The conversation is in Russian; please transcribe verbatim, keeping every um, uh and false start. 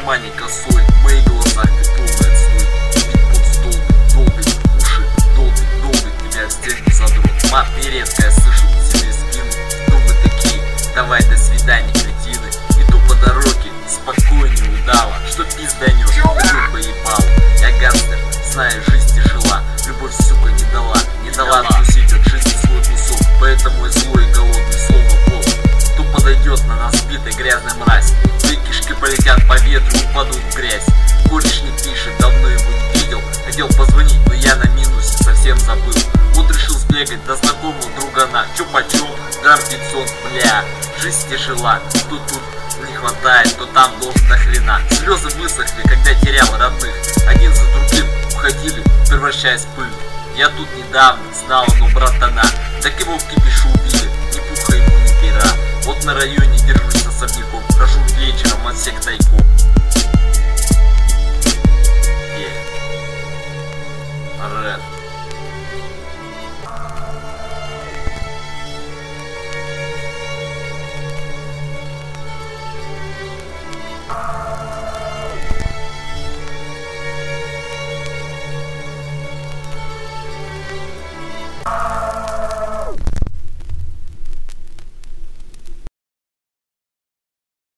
кармане косой, в моих глазах ты полный отстой. Битбокс долбит, долбит, уши долбит, долбит, тебя в стенку задрот. Мат нередко я слышу себе спину. Кто вы такие? Давай до свидания, кретины. Иду по дороге, спокойнее удава. Что пизда нёс, ты поебал. Я гангстер, знаю, жизнь тяжела. Любовь, сука, не дала, не дала откусить от жизни свой кусок. Поэтому я злой и голодный, словно волк. Кто подойдет на нас битой грязной мразь? Твои кишки полетят по ветру, упадут в грязь. Кореш не пишет, давно его не видел. Хотел позвонить, но я на минусе совсем забыл. Вот решил сбегать до знакомого другана. Чё почем? Грамм пятьсот, бля. Жизнь тяжела, то тут не хватает, то там должен до хрена. Слезы высохли, когда терял родных. Один за другим уходили, превращаясь в пыль. Я тут недавно знал, но братана. Так его в кипишу убили, ни пуха ему, ни пера. Вот на районе держусь особняк.